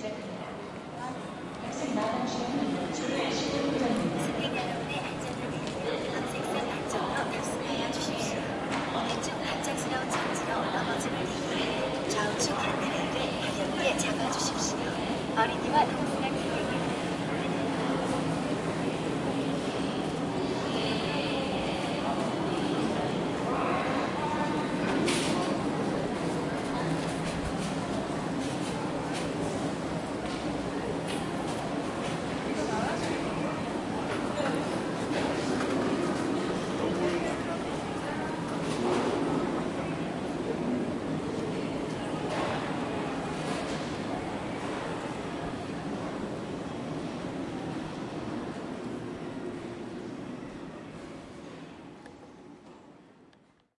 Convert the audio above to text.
시작합니다. 학생 마감 시간은 주로 15분입니다. 승객 여러분의 안전을 위하여 항색선 안전으로 탑승하여 주십시오. 오늘쯤 갑작스러운 정지로 넘어짐을 대비해 좌우측 핸들을 가볍게 잡아주십시오. 어린이와 동물